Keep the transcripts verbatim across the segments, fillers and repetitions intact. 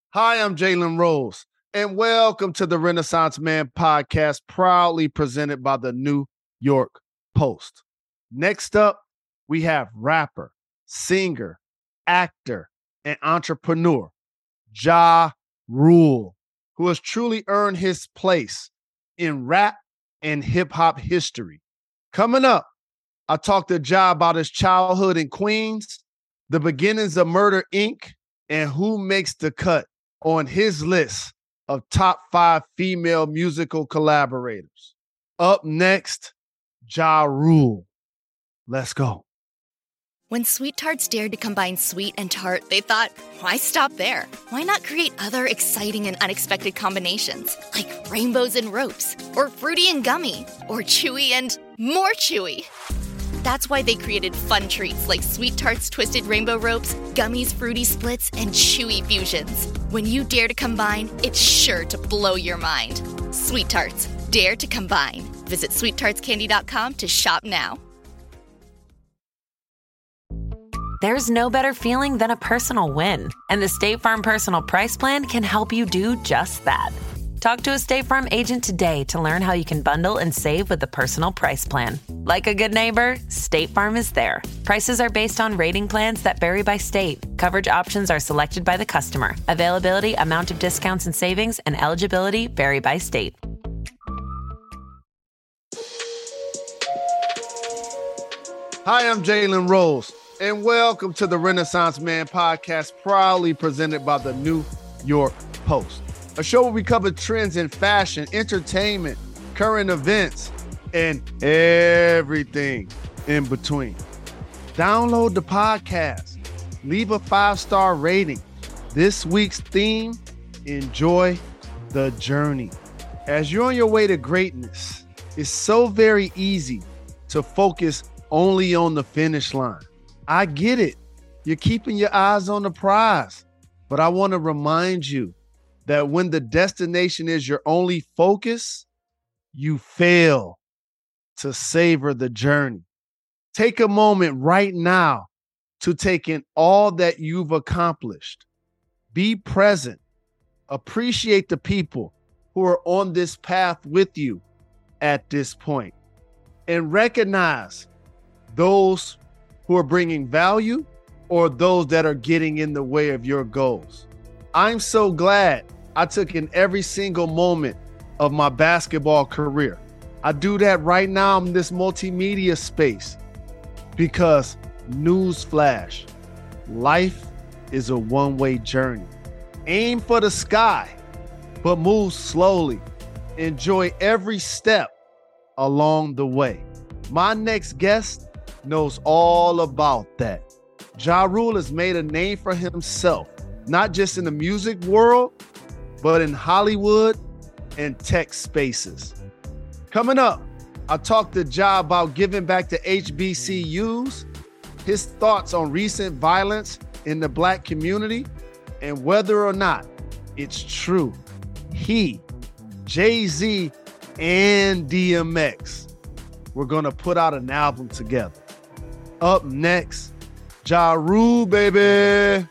Hi, I'm Jalen Rose, and welcome to the Renaissance Man podcast, proudly presented by the New York Post. Next up, we have rapper, singer, actor, and entrepreneur, Ja Rule, who has truly earned his place in rap and hip-hop history. Coming up, I talked to Ja about his childhood in Queens, the beginnings of Murder, Incorporated, and who makes the cut on his list of top five female musical collaborators. Up next, Ja Rule. Let's go. When Sweet Tarts dared to combine sweet and tart, they thought, why stop there? Why not create other exciting and unexpected combinations, like rainbows and ropes, or fruity and gummy, or chewy and more chewy? That's why they created fun treats like Sweet Tarts Twisted Rainbow Ropes, Gummies Fruity Splits, and Chewy Fusions. When you dare to combine, it's sure to blow your mind. Sweet Tarts, dare to combine. Visit sweet tarts candy dot com to shop now. There's no better feeling than a personal win, and the State Farm Personal Price Plan can help you do just that. Talk to a State Farm agent today to learn how you can bundle and save with the Personal Price Plan. Like a good neighbor, State Farm is there. Prices are based on rating plans that vary by state. Coverage options are selected by the customer. Availability, amount of discounts and savings, and eligibility vary by state. Hi, I'm Jalen Rose, and welcome to the Renaissance Man podcast, proudly presented by the New York Post. A show where we cover trends in fashion, entertainment, current events, and everything in between. Download the podcast. Leave a five-star rating. This week's theme, enjoy the journey. As you're on your way to greatness, it's so very easy to focus only on the finish line. I get it. You're keeping your eyes on the prize. But I want to remind you that when the destination is your only focus, you fail to savor the journey. Take a moment right now to take in all that you've accomplished. Be present. Appreciate the people who are on this path with you at this point. And recognize those who are bringing value or those that are getting in the way of your goals. I'm so glad I took in every single moment of my basketball career. I do that right now in this multimedia space because, newsflash, life is a one-way journey. Aim for the sky, but move slowly. Enjoy every step along the way. My next guest knows all about that. Ja Rule has made a name for himself, not just in the music world, but in Hollywood and tech spaces. Coming up, I talked to Ja about giving back to H B C Us, his thoughts on recent violence in the Black community, and whether or not it's true he, Jay-Z, and D M X were gonna put out an album together. Up next, Ja Rule, baby.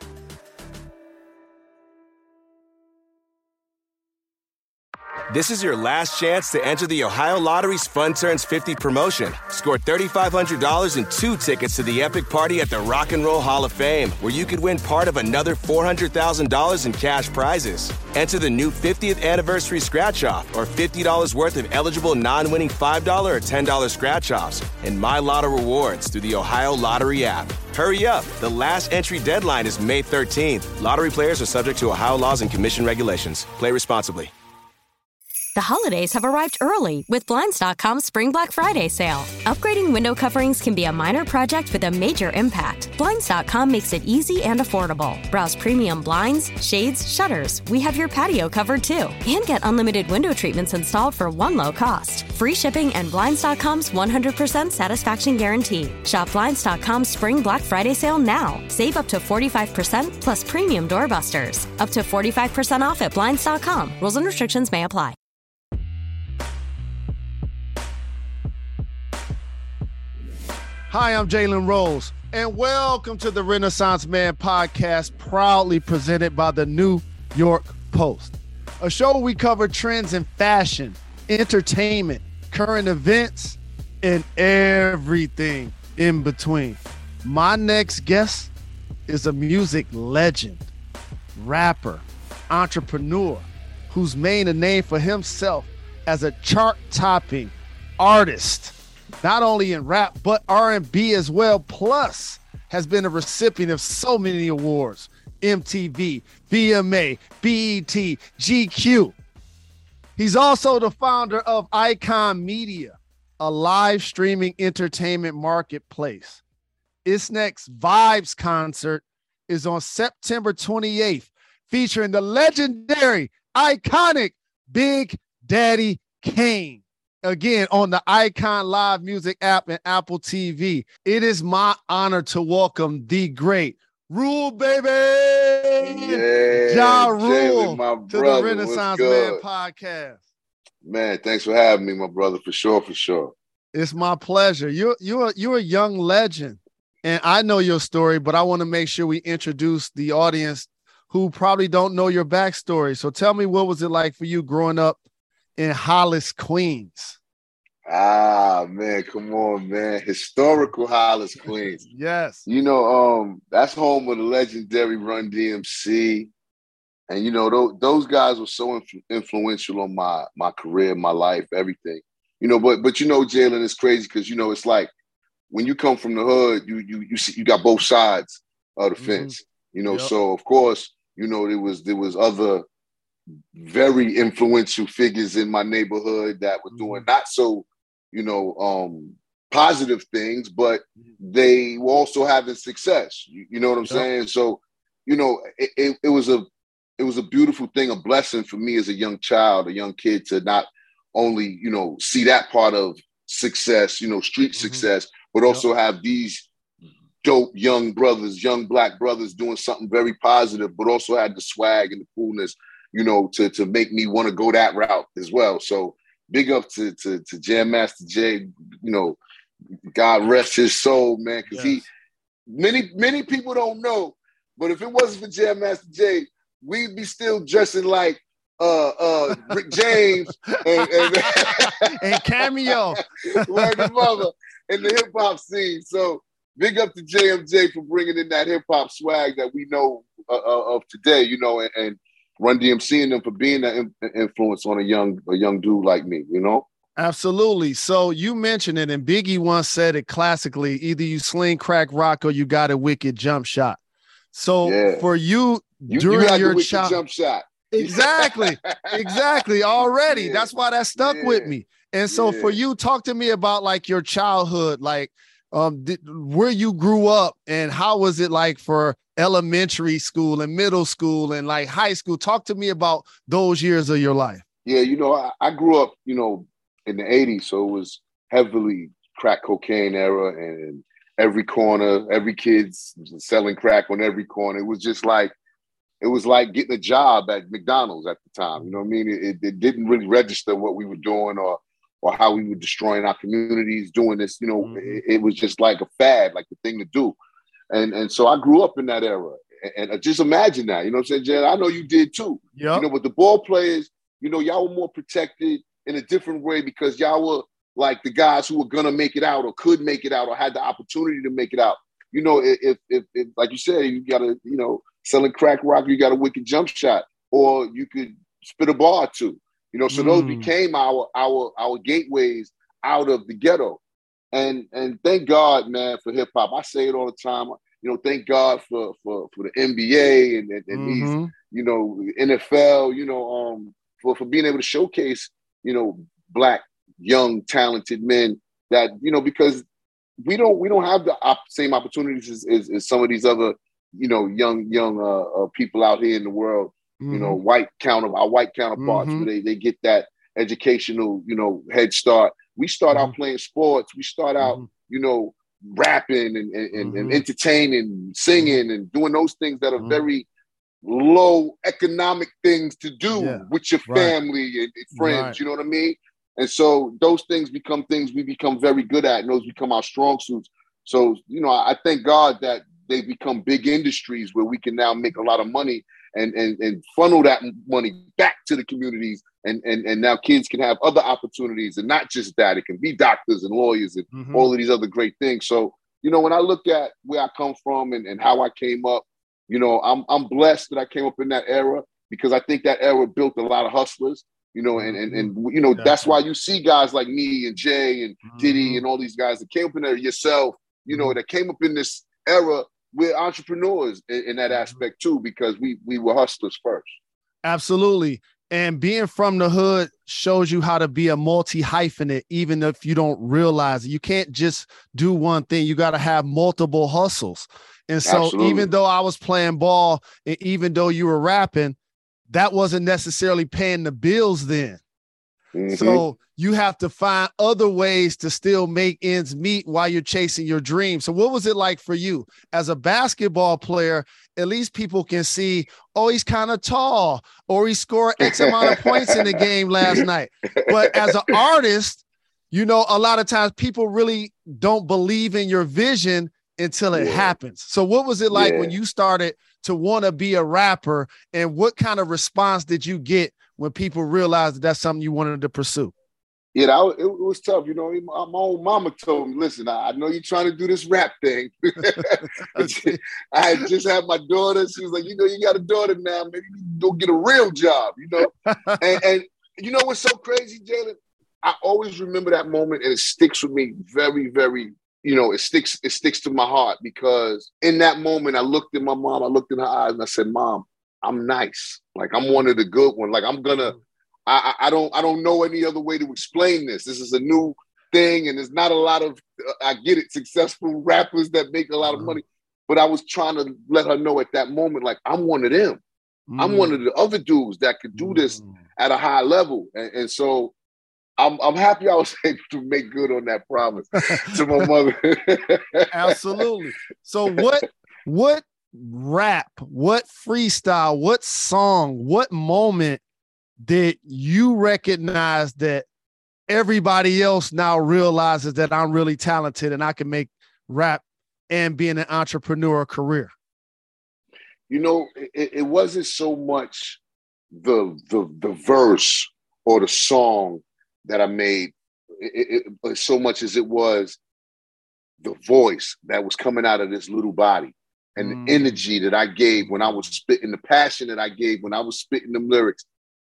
This is your last chance to enter the Ohio Lottery's Fun Turns fifty promotion. Score three thousand five hundred dollars and two tickets to the epic party at the Rock and Roll Hall of Fame, where you could win part of another four hundred thousand dollars in cash prizes. Enter the new fiftieth anniversary scratch-off or fifty dollars worth of eligible non-winning five dollars or ten dollars scratch-offs and My Lotto rewards through the Ohio Lottery app. Hurry up. The last entry deadline is May thirteenth. Lottery players are subject to Ohio laws and commission regulations. Play responsibly. The holidays have arrived early with Blinds dot com's Spring Black Friday sale. Upgrading window coverings can be a minor project with a major impact. Blinds dot com makes it easy and affordable. Browse premium blinds, shades, shutters. We have your patio covered too. And get unlimited window treatments installed for one low cost. Free shipping and Blinds dot com's one hundred percent satisfaction guarantee. Shop Blinds dot com's Spring Black Friday sale now. Save up to forty-five percent plus premium doorbusters. Up to forty-five percent off at Blinds dot com. Rules and restrictions may apply. Hi, I'm Jalen Rose, and welcome to the Renaissance Man podcast, proudly presented by the New York Post, a show where we cover trends in fashion, entertainment, current events, and everything in between. My next guest is a music legend, rapper, entrepreneur, who's made a name for himself as a chart-topping artist, not only in rap, but R and B as well, plus has been a recipient of so many awards: M T V, V M A, B E T, G Q. He's also the founder of Icon Media, a live streaming entertainment marketplace. Its next Vibes concert is on September twenty-eighth, featuring the legendary, iconic Big Daddy Kane. Again, on the Icon Live Music app and Apple T V. It is my honor to welcome the great Rule, baby. Yeah, Ja Rule, Rule to the Renaissance Man podcast. Man, thanks for having me, my brother, for sure, for sure. It's my pleasure. You're you're you're a young legend, and I know your story, but I want to make sure we introduce the audience who probably don't know your backstory. So tell me, what was it like for you growing up in Hollis, Queens? Ah, man, come on, man. Historical Hollis, Queens. Yes. You know, um, that's home of the legendary Run D M C. And, you know, those, those guys were so influ- influential on my my career, my life, everything. You know, but, but you know, Jalen, it's crazy because, you know, it's like when you come from the hood, you you you see, you got both sides of the mm-hmm. fence. You know, yep. So, of course, you know, there was there was other very influential figures in my neighborhood that were doing not so, you know, um, positive things, but they were also having success. You, you know what I'm yep. saying? So, you know, it, it, it was a it was a beautiful thing, a blessing for me as a young child, a young kid, to not only, you know, see that part of success, you know, street mm-hmm. success, but also yep. have these dope young brothers, young Black brothers doing something very positive, but also had the swag and the coolness, you know, to, to make me want to go that route as well. So big up to, to, to Jam Master Jay, you know, God rest his soul, man. Cause yes. he, many, many people don't know, but if it wasn't for Jam Master Jay, we'd be still dressing like uh, uh, Rick James and, and, and Cameo. Like his mother in the hip hop scene. So big up to J M J for bringing in that hip hop swag that we know uh, of today, you know, and, and Run D M C and them for being an influence on a young a young dude like me, you know? Absolutely. So you mentioned it, and Biggie once said it classically: either you sling, crack, rock, or you got a wicked jump shot. So yeah. for you, you during you your the child, jump shot, exactly, exactly, already. Yeah. That's why that stuck yeah. with me. And so yeah. for you, talk to me about like your childhood, like um, did, where you grew up, and how was it like for elementary school and middle school and like high school? Talk to me about those years of your life. Yeah, you know, I, I grew up, you know, in the eighties, so it was heavily crack cocaine era, and every corner, every kid's selling crack on every corner. It was just like, it was like getting a job at McDonald's at the time. You know what I mean? It, it didn't really register what we were doing or or how we were destroying our communities doing this. You know, mm-hmm. it, it was just like a fad, like the thing to do. And and so I grew up in that era. And, and just imagine that, you know what I'm saying, Jay? I know you did too. Yep. You know, but the ball players, you know, y'all were more protected in a different way because y'all were like the guys who were gonna make it out or could make it out or had the opportunity to make it out. You know, if if, if like you said, you gotta, you know, selling crack rock, you got a wicked jump shot, or you could spit a bar or two. You know, so mm. those became our our our gateways out of the ghetto. And and thank God, man, for hip hop. I say it all the time. You know, thank God for for, for the N B A and, and, and mm-hmm. these, you know, N F L, you know, um, for, for being able to showcase, you know, Black, young, talented men that, you know, because we don't we don't have the op- same opportunities as, as, as some of these other, you know, young young uh, uh, people out here in the world. Mm-hmm. You know, white counter our white counterparts, mm-hmm. where they they get that educational, you know, head start. We start mm-hmm. out playing sports. We start out, mm-hmm. you know, rapping and and, mm-hmm. and entertaining, singing, and doing those things that are mm-hmm. very low economic things to do yeah. with your family right. and, and friends. Right. You know what I mean? And so those things become things we become very good at, and those become our strong suits. So, you know, I, I thank God that they become big industries where we can now make a lot of money and and and funnel that money back to the communities. And, and, and now kids can have other opportunities, and not just that. It can be doctors and lawyers and mm-hmm. all of these other great things. So, you know, when I look at where I come from and, and how I came up, you know, I'm I'm blessed that I came up in that era, because I think that era built a lot of hustlers, you know, and, and, and you know, yeah. that's why you see guys like me and Jay and mm-hmm. Diddy and all these guys that came up in there, yourself, you know, that came up in this era. We're entrepreneurs in, in that aspect too, because we we were hustlers first. Absolutely. And being from the hood shows you how to be a multi-hyphenate, even if you don't realize it. You can't just do one thing. You got to have multiple hustles. And so Absolutely. Even though I was playing ball, and even though you were rapping, that wasn't necessarily paying the bills then. Mm-hmm. So you have to find other ways to still make ends meet while you're chasing your dream. So what was it like for you as a basketball player? At least people can see, oh, he's kind of tall, or he scored X amount of points in the game last night. But as an artist, you know, a lot of times people really don't believe in your vision until it yeah. happens. So what was it like yeah. when you started to want to be a rapper, and what kind of response did you get when people realized that that's something you wanted to pursue? Yeah, that, it, it was tough. You know, my own mama told me, listen, I, I know you're trying to do this rap thing. I had just had my daughter. She was like, you know, you got a daughter now. Maybe you go get a real job, you know? and, and you know what's so crazy, Jalen? I always remember that moment, and it sticks with me very, very, you know, it sticks, it sticks to my heart, because in that moment, I looked at my mom, I looked in her eyes, and I said, Mom, I'm nice. Like, I'm one of the good ones. Like, I'm gonna, I, I don't, I don't know any other way to explain this. This is a new thing, and there's not a lot of, uh, I get it, successful rappers that make a lot of money. But I was trying to let her know at that moment, like, I'm one of them. Mm. I'm one of the other dudes that could do this mm. at a high level. And, and so I'm, I'm happy I was able to make good on that promise to my mother. Absolutely. So what, what rap, what freestyle, what song, what moment did you recognize that everybody else now realizes that I'm really talented and I can make rap and being an entrepreneur career? You know, it, it wasn't so much the, the the verse or the song that I made, it, it, so much as it was the voice that was coming out of this little body, and mm. the energy that I gave when I was spitting, the passion that I gave when I was spitting them lyrics.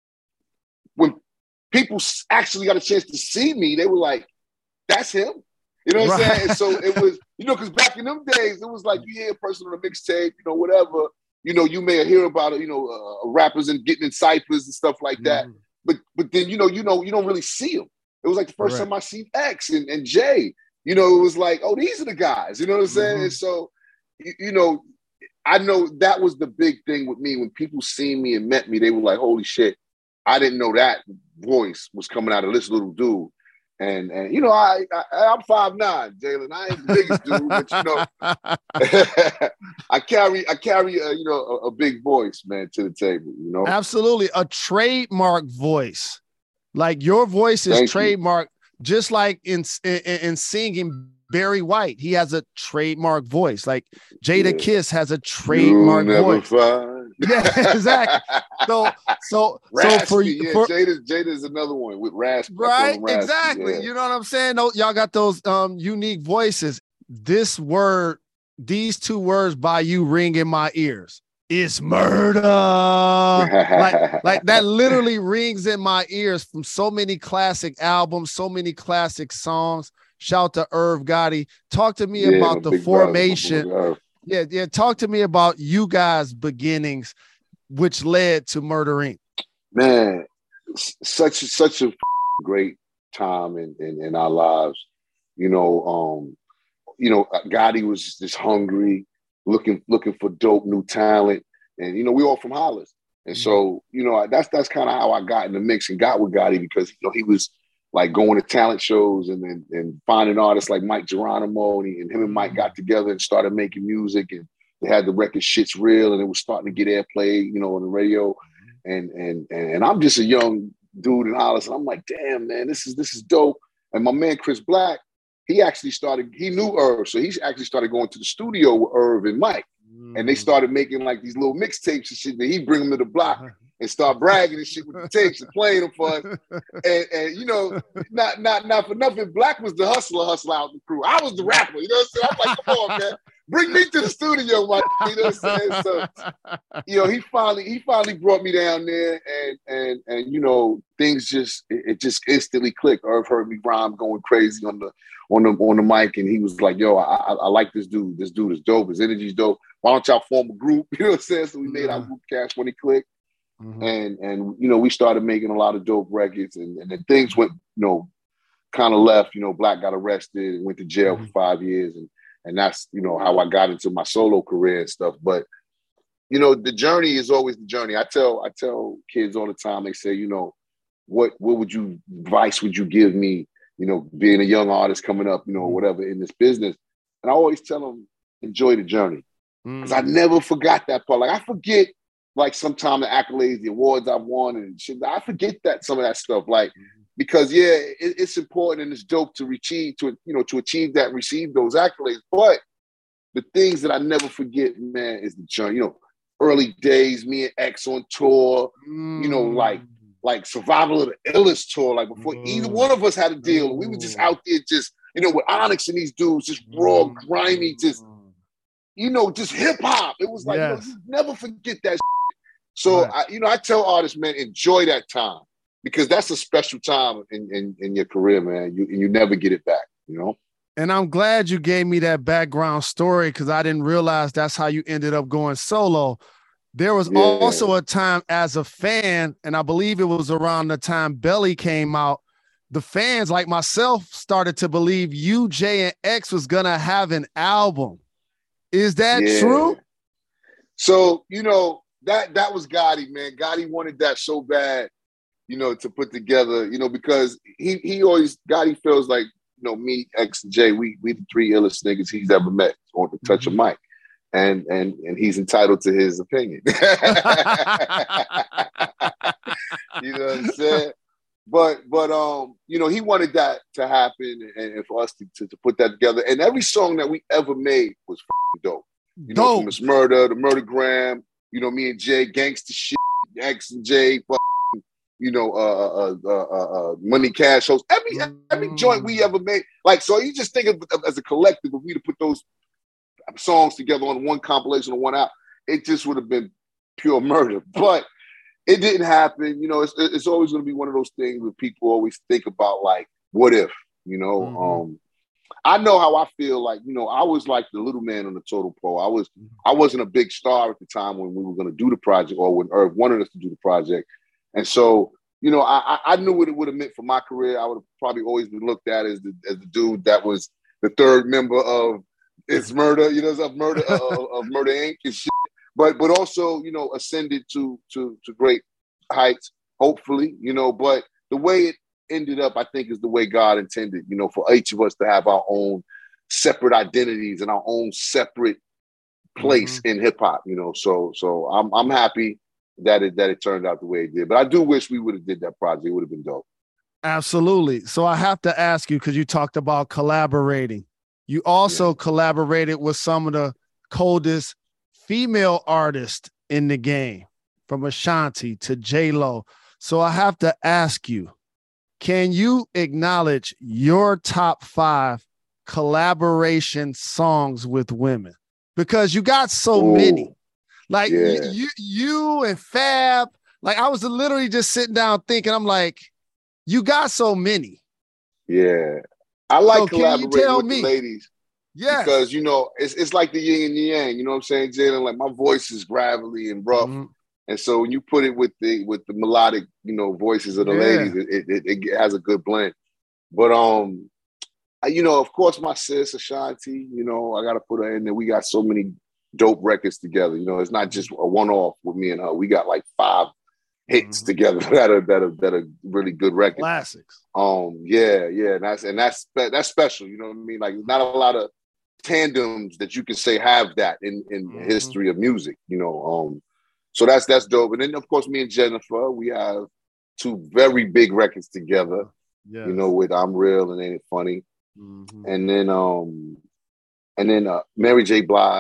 When people actually got a chance to see me, they were like, that's him. You know what right. I'm saying? And so it was, you know, because back in them days, it was like you hear a person on a mixtape, you know, whatever, you know, you may hear about it, you know, uh, rappers and getting in ciphers and stuff like that. Mm. But but then, you know, you know, you don't really see them. It was like the first right. time I seen X and, and Jay, you know, it was like, oh, these are the guys, you know what I'm saying? Mm-hmm. And so, you, you know, I know that was the big thing with me. When people seen me and met me, they were like, holy shit, I didn't know that voice was coming out of this little dude. And, and you know, I, I, I'm five nine, Jalen. I ain't the biggest dude, but, you know, I carry, I carry a, you know, a, a big voice, man, to the table, you know? Absolutely. A trademark voice. Like your voice is trademark, just like in, in, in singing Barry White. He has a trademark voice. Like Jada yeah. Kiss has a trademark voice. Find. Yeah, exactly. So, so, Raspy, so for yeah, for Jada, Jada's another one with Raspy. Right, Raspy, exactly. Yeah. You know what I'm saying? No, y'all got those um unique voices. This word, these two words by you ring in my ears. It's murder. like, like that literally rings in my ears from so many classic albums, so many classic songs. Shout to Irv Gotti. Talk to me yeah, about the formation. Brother, yeah, yeah. Talk to me about you guys' beginnings, which led to Murder Incorporated. Man, such such a great time in, in, in our lives. You know, um, you know, Gotti was just hungry, looking looking for dope new talent, and you know, we all from Hollis, and mm-hmm. so you know, that's that's kind of how I got in the mix and got with Gotti, because you know he was like going to talent shows and and, and finding artists like Mike Geronimo, and, he, and him and Mike got together and started making music, and they had the record Shit's Real, and it was starting to get airplay, you know, on the radio, and and and I'm just a young dude in Hollis, and I'm like, damn man, this is this is dope. And my man Chris Black, he actually started, he knew Irv, so he actually started going to the studio with Irv and Mike. Mm. And they started making like these little mixtapes and shit. Then he'd bring them to the block uh-huh. and start bragging and shit with the tapes and playing them for us. And, and you know, not not not for nothing, Black was the hustler, hustler out the crew. I was the rapper, you know what I'm saying? I'm like, come on, man. Bring me to the studio, my, you know what I'm saying? So, you know, he finally he finally brought me down there, and and and you know, things just it, it just instantly clicked. Irv heard me rhyme going crazy on the on the on the mic, and he was like, "Yo, I, I, I like this dude. This dude is dope. His energy's dope. Why don't y'all form a group?" You know what I'm saying? So we made our group Cash Money Click, mm-hmm. and and you know, we started making a lot of dope records, and and then things went, you know, kind of left. You know, Black got arrested and went to jail mm-hmm. for five years, and. And that's, you know, how I got into my solo career and stuff. But, you know, the journey is always the journey. I tell I tell kids all the time, they say, you know, what what would you, advice would you give me, you know, being a young artist coming up, you know, whatever in this business. And I always tell them, enjoy the journey. Because mm. I never forgot that part. Like I forget, like sometimes the accolades, the awards I've won and shit. I forget that, some of that stuff. Like, because yeah, it, it's important and it's dope to achieve to you know to achieve that, and receive those accolades. But the things that I never forget, man, is the journey. You know, early days, me and X on tour. Mm. You know, like like Survival of the Illest tour. Like before mm. either one of us had a deal, mm. we were just out there, just you know, with Onyx and these dudes, just raw, mm. grimy, just you know, just hip hop. It was like yes. you know, you never forget that. Shit. So right. I, you know, I tell artists, man, enjoy that time. Because that's a special time in, in, in your career, man. You you never get it back, you know? And I'm glad you gave me that background story because I didn't realize that's how you ended up going solo. There was yeah. also a time as a fan, and I believe it was around the time Belly came out, the fans like myself started to believe you, Jay, and X was going to have an album. Is that yeah. true? So, you know, that that was Gotti, man. Gotti wanted that so bad. You know, to put together, you know, because he he always, Gotti feels like, you know, me, X, and Jay, we we the three illest niggas he's ever met on the touch mm-hmm. of mic. And and and he's entitled to his opinion. You know what I'm saying? But but um, you know, he wanted that to happen and, and for us to, to, to put that together. And every song that we ever made was dope. You know, dope. From Miss Murder, the Murdergram, you know, me and Jay, gangsta shit, X and Jay, you know, uh, uh, uh, uh, Money Cash shows. Every every joint we ever made, like, so you just think of, of as a collective, if we to put those songs together on one compilation or one out, it just would have been pure murder. But it didn't happen. You know, it's it's always going to be one of those things where people always think about, like, what if? You know, mm-hmm. um, I know how I feel. Like, you know, I was like the little man on the totem pole. I was I wasn't a big star at the time when we were going to do the project, or when Irv wanted us to do the project. And so, you know, I, I knew what it would have meant for my career. I would have probably always been looked at as the as the dude that was the third member of It's Murder, you know, of Murder uh, of Murder Incorporated and shit. But but also, you know, ascended to to to great heights, hopefully, you know. But the way it ended up, I think, is the way God intended, you know, for each of us to have our own separate identities and our own separate place mm-hmm. in hip hop, you know. So so I'm I'm happy that it that it turned out the way it did. But I do wish we would have did that project. It would have been dope. Absolutely. So I have to ask you, because you talked about collaborating. You also yeah. collaborated with some of the coldest female artists in the game, from Ashanti to J-Lo. So I have to ask you, can you acknowledge your top five collaboration songs with women? Because you got so Ooh. many. Like yeah. you, you and Fab, like I was literally just sitting down thinking, I'm like, you got so many. Yeah. I like so collaborating with me? the ladies. Yeah. Because, you know, it's it's like the yin and the yang, you know what I'm saying, Jalen? Like my voice is gravelly and rough. Mm-hmm. And so when you put it with the with the melodic, you know, voices of the yeah. ladies, it, it, it has a good blend. But, um, I, you know, of course, my sis, Ashanti, you know, I got to put her in there. We got so many dope records together. You know, it's not just a one-off with me and her. We got like five hits mm-hmm. together that are that are that are really good records. Classics. Um, yeah, yeah, and that's and that's that's special. You know what I mean? Like, not a lot of tandems that you can say have that in in mm-hmm. the history of music. You know, um, so that's that's dope. And then of course, me and Jennifer, we have two very big records together. Yes. You know, with I'm Real and Ain't It Funny, mm-hmm. and then um, and then uh, Mary J. Blige.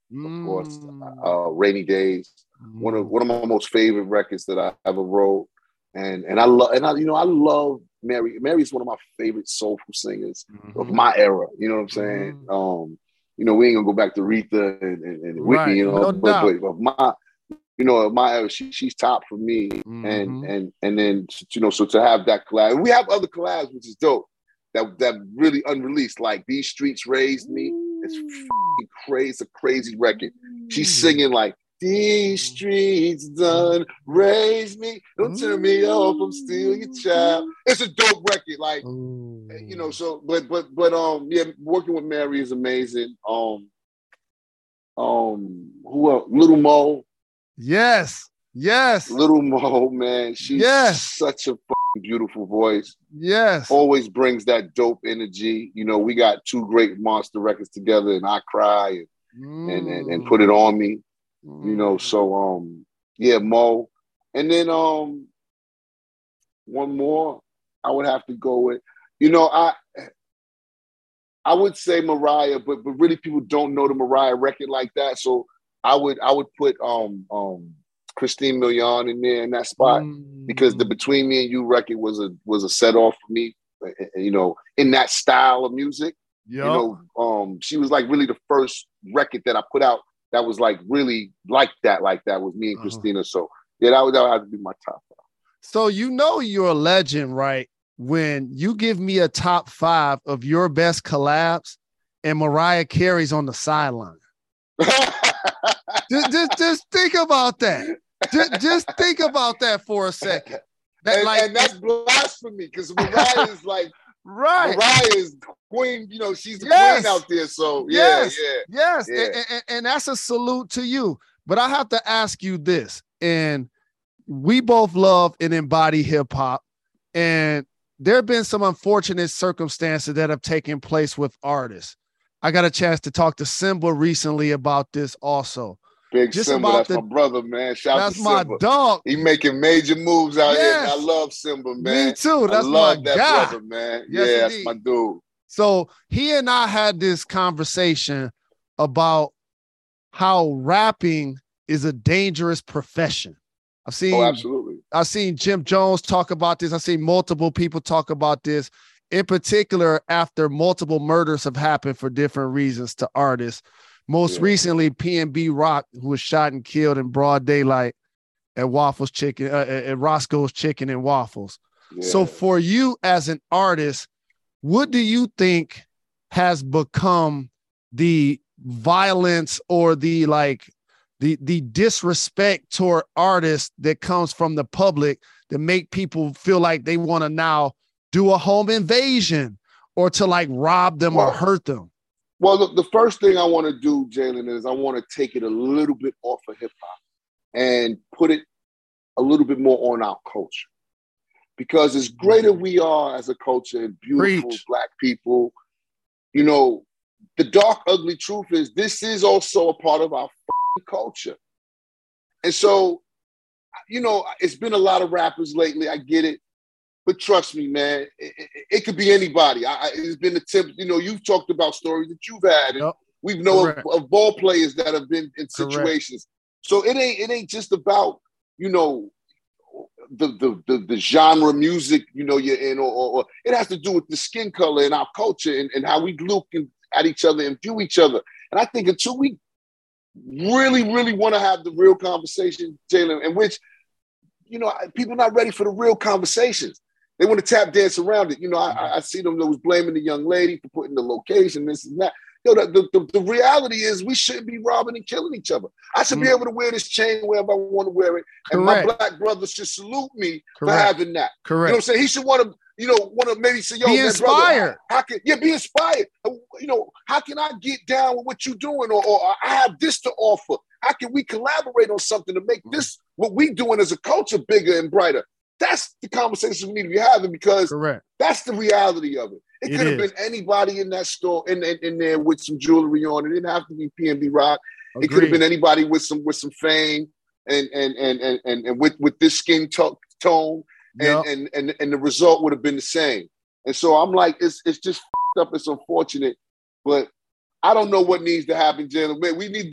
of course, Mm. uh, Rainy Days, Mm. one of one of my most favorite records that I ever wrote, and and I love and I you know I love Mary. Mary's one of my favorite soulful singers Mm-hmm. of my era. You know what I'm saying? Mm-hmm. Um, you know, we ain't gonna go back to Aretha and, and, and Whitney. Right. You know, No but, doubt. but of my you know of my era, she, she's top for me. Mm-hmm. And and and then you know, so to have that collab, and we have other collabs, which is dope. That that really unreleased, like These Streets Raised Me. It's f***ing crazy, it's a crazy record. She's singing like These streets done raised me. Don't turn me off, I'm still your child. It's a dope record, like Ooh. you know. So, but but but um, yeah, working with Mary is amazing. Um, um, who else? Little Mo. Yes. Yes. Little Mo, man, she's yes. such a f***ing beautiful voice. Yes. Always brings that dope energy. You know, we got two great monster records together, and I Cry and mm. and, and and Put It On Me. Mm. You know, so um, yeah, Mo, and then um, one more I would have to go with. You know, I I would say Mariah, but but really people don't know the Mariah record like that. So I would I would put um um. Christine Milian in there in that spot mm. because the Between Me and You record was a was a set off for me, you know, in that style of music. Yep. You know, um, she was like really the first record that I put out that was like really like that, like that was me and uh-huh. Christina. So yeah, that would, that would have to be my top five. So you know you're a legend, right? When you give me a top five of your best collabs and Mariah Carey's on the sideline. just, just, just think about that. Just, just think about that for a second. That, and, like, and that's blasphemy because Mariah is like, right. Mariah is queen, you know, she's the yes. queen out there. So, yeah, yes. yeah. Yes. Yeah. And, and, and that's a salute to you. But I have to ask you this. And we both love and embody hip hop. And there have been some unfortunate circumstances that have taken place with artists. I got a chance to talk to Simba recently about this also. Big Just Simba, that's the, my brother, man. Shout out to Simba. That's my dog. He making major moves out yes. here. I love Simba, man. Me too. That's I love my that guy. brother, man. Yes, yeah, indeed. That's my dude. So he and I had this conversation about how rapping is a dangerous profession. I've seen, oh, absolutely. I've seen Jim Jones talk about this. I've seen multiple people talk about this. In particular, after multiple murders have happened for different reasons to artists. Most yeah. recently, P N B Rock, who was shot and killed in broad daylight at Waffles Chicken, uh, at Roscoe's Chicken and Waffles. Yeah. So for you as an artist, what do you think has become the violence or the like the the disrespect toward artists that comes from the public that make people feel like they want to now do a home invasion or to like rob them well, or hurt them? Well, the, the first thing I want to do, Jalen, is I want to take it a little bit off of hip hop and put it a little bit more on our culture. Because as great as we are as a culture and beautiful Preach. Black people, you know, the dark, ugly truth is this is also a part of our culture. And so, you know, it's been a lot of rappers lately. I get it. But trust me, man, it, it, it could be anybody. I, I, it's been attempted, you know, you've talked about stories that you've had. And yep. we know of, of ball players that have been in situations. Correct. So it ain't it ain't just about, you know, the the the, the genre music, you know, you're in, or, or, or it has to do with the skin color in our culture and, and how we look at each other and view each other. And I think until we really, really want to have the real conversation, Jalen, in which, you know, people are not ready for the real conversations. They want to tap dance around it. You know, I, I see them that was blaming the young lady for putting the location, this and that. You know, the, the, the reality is we shouldn't be robbing and killing each other. I should mm. be able to wear this chain wherever I want to wear it. And Correct. My black brother should salute me Correct. For having that. Correct. You know what I'm saying? He should want to, you know, want to maybe say, yo, be man, inspired. Brother, how, how can, yeah, be inspired. You know, how can I get down with what you're doing? Or, or I have this to offer. How can we collaborate on something to make this, what we doing as a culture, bigger and brighter? That's the conversation we need to be having because Correct. That's the reality of it. It, it could have been anybody in that store in, in, in there with some jewelry on. It didn't have to be P N B Rock. Agreed. It could have been anybody with some with some fame and and and and and, and with, with this skin to- tone, yep. and, and and and the result would have been the same. And so I'm like, it's it's just f***ed up. It's unfortunate, but I don't know what needs to happen, Jalen. Man, we need to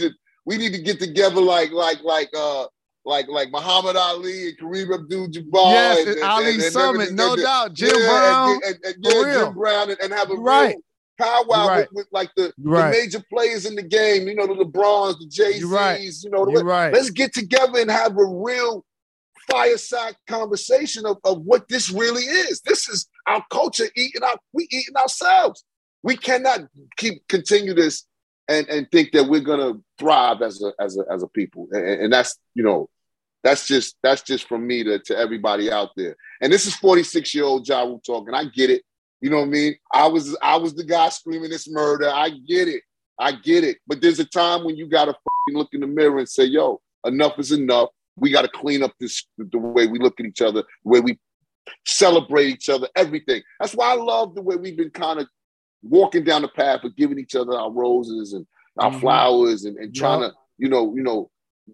we need to get together like like like uh like like Muhammad Ali and Kareem Abdul-Jabbar. Yes, and, Ali and, and Summit, and, no and, doubt. Jim yeah, Brown, and, and, and, for yeah, real. Jim Brown, and, and have a You're right. real powwow right. with, with like the, right. the major players in the game. You know, the LeBrons, the Jay-Z's. Right. You know, You're the, right. let's get together and have a real fireside conversation of, of what this really is. This is our culture eating out. We eating ourselves. We cannot keep continue this and, and think that we're gonna thrive as a as a as a people. And, and that's you know, that's just that's just from me to, to everybody out there. And this is forty-six year old Ja Rule talking. I get it. You know what I mean? I was I was the guy screaming this murder. I get it. I get it. But there's a time when you gotta look in the mirror and say, yo, enough is enough. We got to clean up this, the way we look at each other, the way we celebrate each other, everything. That's why I love the way we've been kind of walking down the path of giving each other our roses and our mm-hmm. flowers and, and trying yep. to, you know, you know,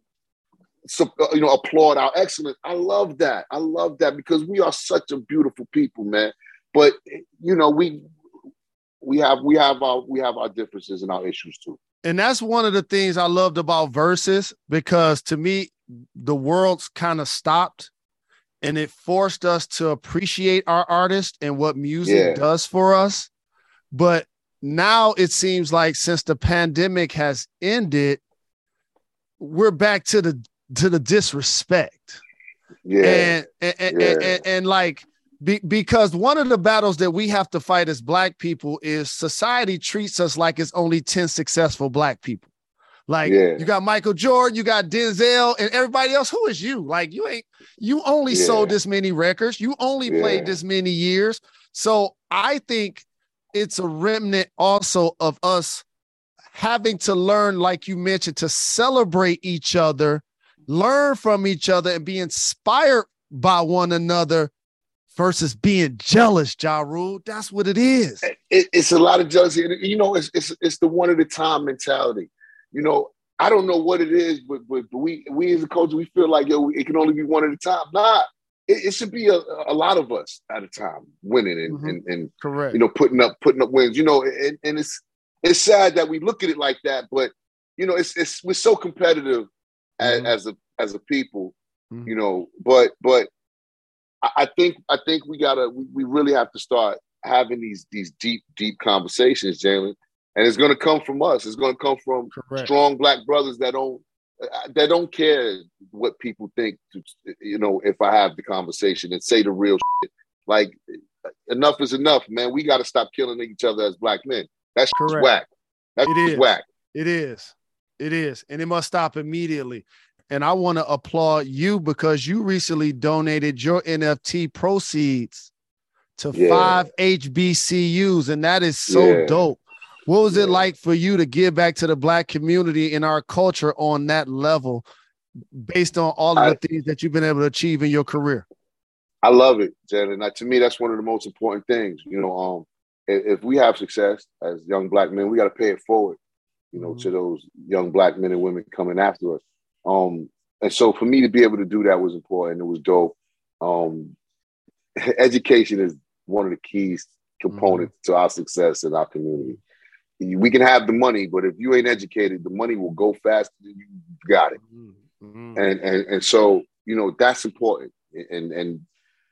so, you know, applaud our excellence. I love that. I love that because we are such a beautiful people, man. But you know, we we have we have our we have our differences and our issues too. And that's one of the things I loved about Versus, because to me, the world's kind of stopped and it forced us to appreciate our artists and what music yeah. does for us. But now it seems like since the pandemic has ended, we're back to the to the disrespect. Yeah. And and, yeah. and, and, and, and like be, because one of the battles that we have to fight as Black people is society treats us like it's only ten successful Black people. Like yeah. you got Michael Jordan, you got Denzel, and everybody else. Who is you? Like you ain't, you only yeah. sold this many records. You only yeah. played this many years. So I think it's a remnant also of us having to learn, like you mentioned, to celebrate each other, learn from each other, and be inspired by one another versus being jealous, Ja Rule. That's what it is. It, it's a lot of jealousy. You know, it's, it's, it's the one at a time mentality. You know, I don't know what it is, but, but, but we we as a culture, we feel like, yo, it can only be one at a time. Nah, it, it should be a, a lot of us at a time winning and, mm-hmm. and, and correct, you know, putting up putting up wins. You know, and, and it's it's sad that we look at it like that, but you know, it's it's we're so competitive mm-hmm. as, as a as a people, mm-hmm. you know. But but I, I think I think we gotta we, we really have to start having these these deep deep conversations, Jalen. And it's going to come from us. It's going to come from Correct. strong Black brothers that don't that don't care what people think. You know, if I have the conversation and say the real shit, like enough is enough, man. We got to stop killing each other as Black men. That's whack. That's it is whack. It is. It is, and it must stop immediately. And I want to applaud you because you recently donated your N F T proceeds to yeah. five H B C Us, and that is so yeah. dope. What was yeah. it like for you to give back to the Black community in our culture on that level based on all of I, the things that you've been able to achieve in your career? I love it, Jalen. Now, to me, that's one of the most important things. You know, um, if, if we have success as young Black men, we got to pay it forward, you know, mm-hmm. to those young Black men and women coming after us. Um, and so for me to be able to do that was important. It was dope. Um, education is one of the keys components mm-hmm. to our success in our community. We can have the money, but if you ain't educated, the money will go faster than you got it. Mm-hmm. And, and and so, you know, that's important. And and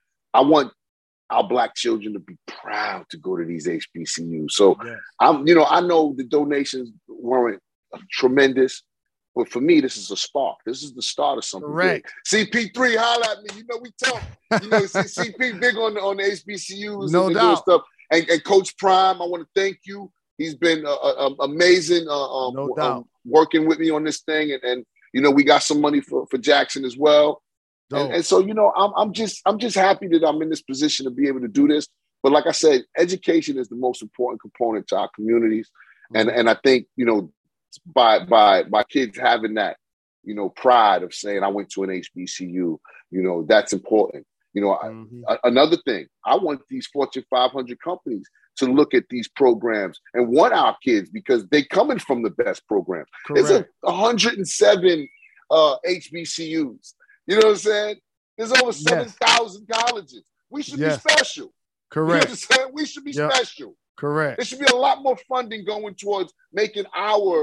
I want our Black children to be proud to go to these H B C Us. So yes. I'm, you know, I know the donations weren't tremendous, but for me, this is a spark. This is the start of something. Correct. Big. C P three, holla at me. You know, we talk. You know, C P big on the on the H B C Us no and, doubt. and stuff. And, and Coach Prime, I want to thank you. He's been uh, uh, amazing uh, um, no doubt. Um, working with me on this thing. And, and, you know, we got some money for, for Jackson as well. And, and so, you know, I'm, I'm just I'm just happy that I'm in this position to be able to do this. But like I said, education is the most important component to our communities. Mm-hmm. And and I think, you know, by by by kids having that, you know, pride of saying I went to an H B C U, you know, that's important. You know, mm-hmm. I, another thing, I want these Fortune five hundred companies to look at these programs and want our kids because they coming from the best programs. Correct. There's a one hundred seven uh, H B C Us. You know what I'm saying? There's over seven thousand yes. colleges. We should yes. be special. Correct. You know what I'm saying? We should be yep. special. Correct. There should be a lot more funding going towards making our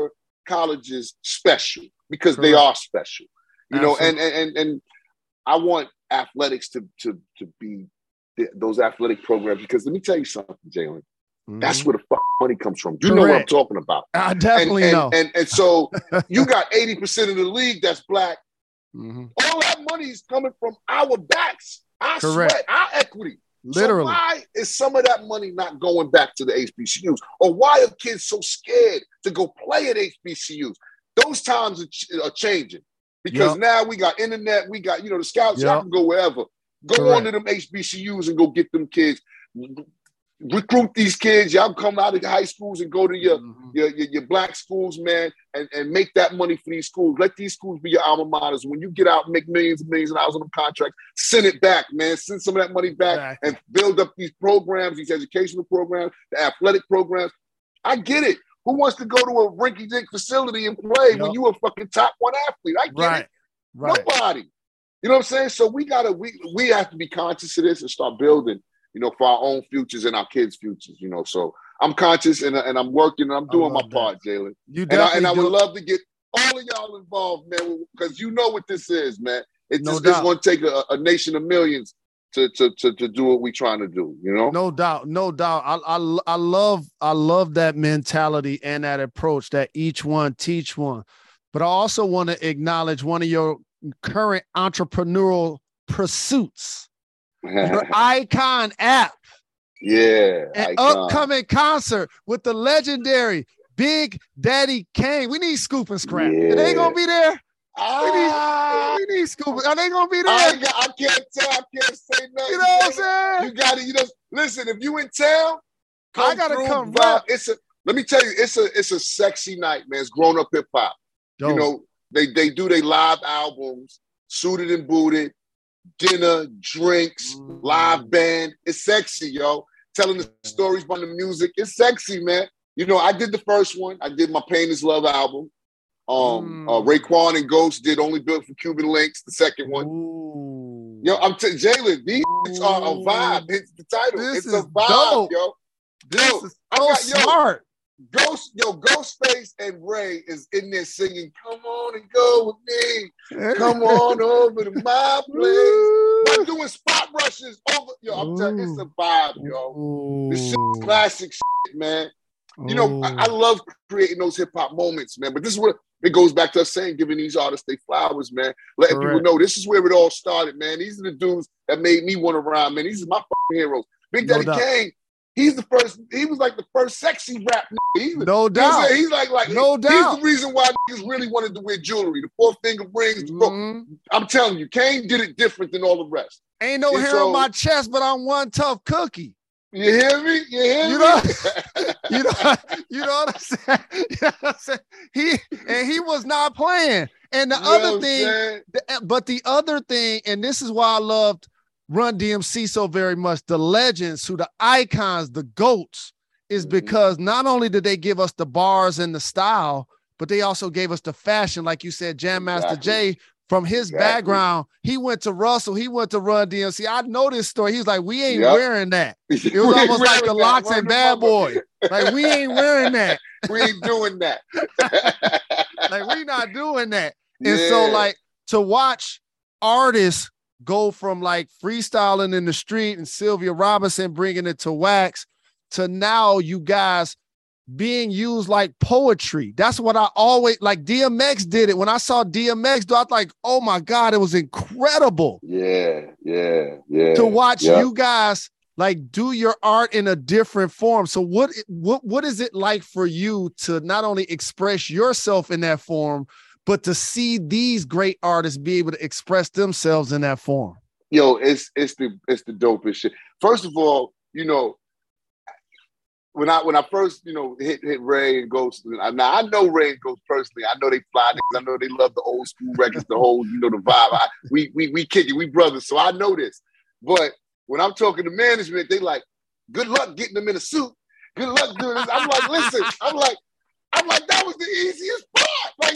colleges special because Correct. They are special. You Absolutely. know, and, and and I want athletics to to to be the, those athletic programs because let me tell you something, Jalen. Mm-hmm. That's where the fuck money comes from. You Correct. know what I'm talking about. I definitely and, and, know. And, and and so you got eighty percent of the league that's black. Mm-hmm. All that money is coming from our backs, our Correct. sweat, our equity. Literally. So why is some of that money not going back to the H B C Us? Or why are kids so scared to go play at H B C Us? Those times are, ch- are changing. Because yep. now we got internet, we got, you know, the scouts, yep. y'all can go wherever. Go Correct. on to them H B C Us and go get them kids. Recruit these kids. Y'all come out of the high schools and go to your, mm-hmm. your, your, your black schools, man, and, and make that money for these schools. Let these schools be your alma maters. When you get out and make millions and millions of dollars on them contracts, send it back, man. Send some of that money back exactly. and build up these programs, these educational programs, the athletic programs. I get it. Who wants to go to a rinky-dink facility and play yep. when you a fucking top one athlete? I get right. it. Right. Nobody. You know what I'm saying? So we gotta we we have to be conscious of this and start building, you know, for our own futures and our kids' futures. You know, so I'm conscious and, and I'm working and I'm doing my that. part, Jalen. You and I, and I do. would love to get all of y'all involved, man, because you know what this is, man. It's no just doubt. It's going to take a, a nation of millions to, to to to do what we're trying to do. You know, no doubt, no doubt. I I I love I love that mentality and that approach that each one teach one. But I also want to acknowledge one of your current entrepreneurial pursuits, your Icon app. Yeah. An Icon. upcoming concert with the legendary Big Daddy Kane. We need Scoop and Scrap. Yeah. Are they going to be there? Ah, we, need, we need Scoop. Are they going to be there? I, got, I can't tell. I can't say nothing. You know what I'm saying? You got to, you know, listen, if you in town, I got to come rap. It's a, let me tell you, it's a, it's a sexy night, man. It's grown up hip hop. You know, they, they do their live albums, suited and booted, dinner, drinks, mm. live band. It's sexy, yo. Telling the stories behind the music. It's sexy, man. You know, I did the first one. I did my Pain is Love album. Um, mm. uh, Raekwon and Ghost did Only Built for Cuban Links, the second one. Ooh. Yo, I'm t- Jalen, these Ooh. are a vibe. It's the title. This it's a vibe, dope. yo. This yo, is so got, smart. Yo, Ghost, yo, Ghostface and Ray is in there singing, "Come on and go with me, come on over to my place." I'm doing spot rushes over, yo. I'm telling you, it's a vibe, yo. Ooh. This shit's classic shit, man. You know, I, I love creating those hip hop moments, man. But this is what it goes back to us saying, giving these artists their flowers, man. Letting Correct. people know this is where it all started, man. These are the dudes that made me want to rhyme, man. These are my fucking heroes. Big Daddy no Kane. He's the first, he was like the first sexy rap nigga. He's, no doubt. He's like, like, no he, doubt. He's the reason why niggas really wanted to wear jewelry, the four finger rings. Mm-hmm. I'm telling you, Kane did it different than all the rest. Ain't no and hair so, on my chest, but I'm one tough cookie. You hear me? You hear you me? Know, you know, you know what I'm saying? You know what I'm saying? He and he was not playing. And the you other thing, the, but the other thing, and this is why I loved Run D M C so very much, the legends, who the icons, the GOATs, is because not only did they give us the bars and the style, but they also gave us the fashion. Like you said, Jam Master exactly. Jay, from his exactly. background, he went to Russell, he went to Run D M C. I know this story. He was like, we ain't yep. wearing that. It was almost like the Locks and Bad Boy. Like, we ain't wearing that. We ain't doing that. Like, we not doing that. And yeah. so, like, to watch artists go from like freestyling in the street and Sylvia Robinson bringing it to wax to now you guys being used like poetry. That's what I always like. D M X did it. When I saw D M X do, I was like, oh my God, it was incredible. Yeah, yeah, yeah. To watch yeah. you guys like do your art in a different form. So what, what, what is it like for you to not only express yourself in that form, but to see these great artists be able to express themselves in that form? Yo, it's it's the it's the dopest shit. First of all, you know, when I when I first, you know, hit hit Ray and Ghost, now I know Ray and Ghost personally. I know they fly niggas. I know they love the old school records, the whole, you know, the vibe. I, we we we kick it, we brothers, so I know this. But when I'm talking to management, they like, good luck getting them in a suit. Good luck doing this. I'm like, listen, I'm like, I'm like, that was the easiest part.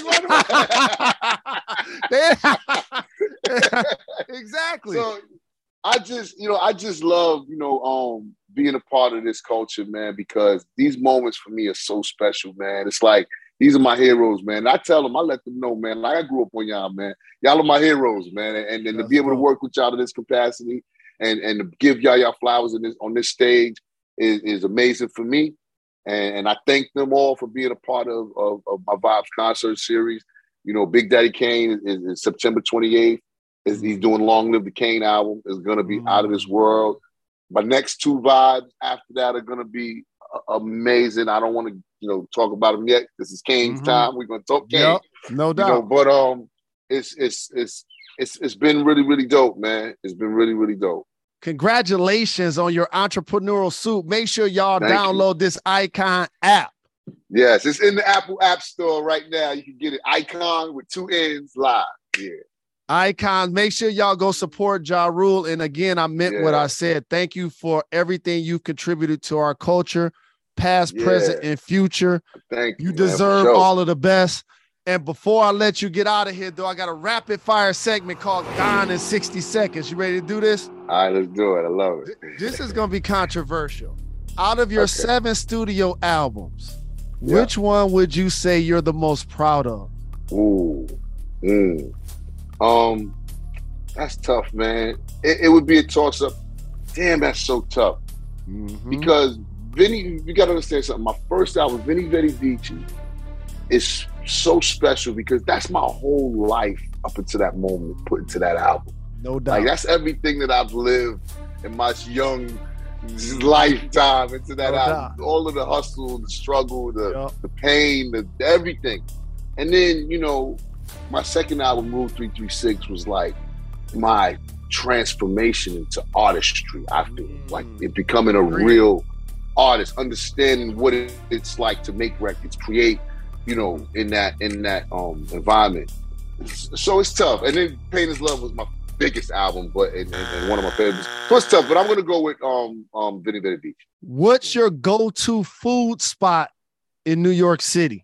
Like, exactly. So I just, you know, I just love, you know, um, being a part of this culture, man, because these moments for me are so special, man. It's like these are my heroes, man. And I tell them, I let them know, man, like I grew up on y'all, man. Y'all are my heroes, man. And, and to be able to work with y'all in this capacity and, and to give y'all y'all flowers in this, on this stage is, is amazing for me. And, and I thank them all for being a part of, of, of my Vibes concert series. You know, Big Daddy Kane is, is September twenty-eighth. Is he's doing Long Live the Kane album. It's going to be mm-hmm. out of this world. My next two vibes after that are going to be uh, amazing. I don't want to, you know, talk about them yet. This is Kane's mm-hmm. time. We're going to talk Kane. Yep, no doubt. You know, but um, it's it's it's it's it's been really really dope, man. It's been really really dope. Congratulations on your entrepreneurial suit. Make sure y'all Thank download you. this Icon app. Yes, it's in the Apple App Store right now. You can get it. Icon with two N's live. Yeah. Icons, make sure y'all go support Ja Rule. And again, I meant yeah. what I said. Thank you for everything you've contributed to our culture, past, yeah. present, and future. Thank you. You deserve man, sure. all of the best. And before I let you get out of here, though, I got a rapid fire segment called Gone in sixty seconds. You ready to do this? All right, let's do it. I love it. This is going to be controversial. Out of your okay. seven studio albums, yeah. which one would you say you're the most proud of? Ooh. Mm. Um, that's tough, man. It, it would be a toss-up. Damn, that's so tough. Mm-hmm. Because Vinny, you got to understand something. My first album, Vinny Vetti Vici, is so special because that's my whole life up until that moment put into that album. No doubt. Like, that's everything that I've lived in my young lifetime into that no album. Doubt. All of the hustle, the struggle, the, yep. the pain, the everything. And then, you know, my second album, Rule three three six, was like my transformation into artistry. I feel mm. like it becoming a real artist, understanding what it, it's like to make records, create, you know, in that in that um environment. So it's tough. And then Pain is Love was my biggest album, but and, and, and one of my favorites. So it's tough, but I'm gonna go with um um Vinny Vetti Vici. What's your go-to food spot in New York City?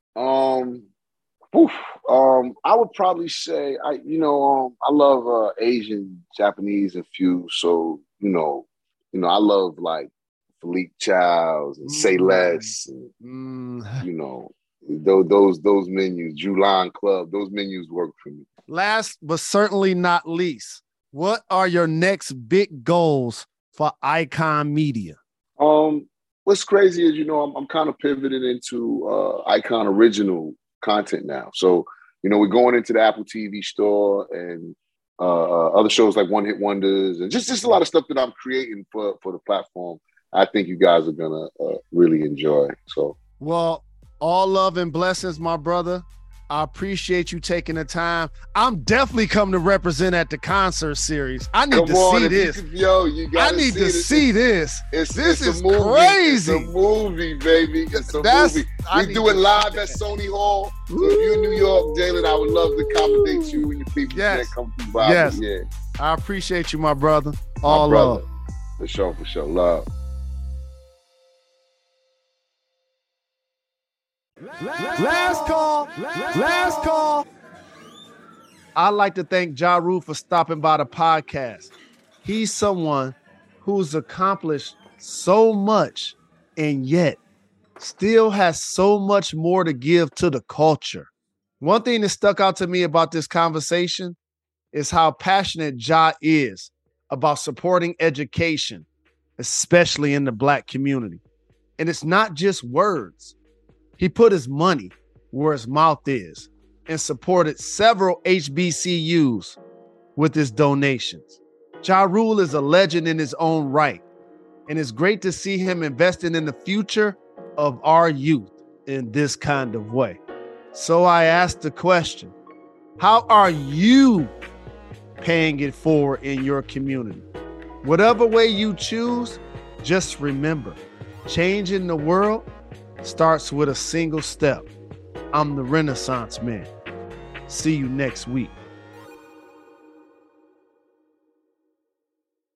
Um, oof, um, I would probably say I, you know, um, I love uh, Asian, Japanese infused. So you know, you know, I love like Philippe Chow's and mm. Say Less, and, mm. you know, those those those menus, Julan Club, those menus work for me. Last but certainly not least, what are your next big goals for Icon Media? Um, what's crazy is, you know, I'm, I'm kind of pivoting into uh, Icon original content now. So, you know, we're going into the Apple T V store and uh, other shows like One Hit Wonders and just, just a lot of stuff that I'm creating for, for the platform. I think you guys are going to uh, really enjoy. So, well, all love and blessings, my brother. I appreciate you taking the time. I'm definitely coming to represent at the concert series. I need Come to on, see this. You, yo, you gotta I need see to this. see this. It's, this it's is a movie. crazy. It's a movie, baby. It's a That's, movie. I We do it live at Sony Hall. So if you're in New York, Jalen, I would love to accommodate you and your people yes. that come through by. Yes. Yeah. I appreciate you, my brother. All my brother. love. For sure, for sure. Love. Last call. Last call. I'd like to thank Ja Rule for stopping by the podcast. He's someone who's accomplished so much and yet still has so much more to give to the culture. One thing that stuck out to me about this conversation is how passionate Ja is about supporting education, especially in the Black community. And it's not just words. He put his money where his mouth is and supported several H B C Us with his donations. Ja Rule is a legend in his own right, and it's great to see him investing in the future of our youth in this kind of way. So I asked the question, how are you paying it forward in your community? Whatever way you choose, just remember, changing the world starts with a single step. I'm the Renaissance Man. See you next week.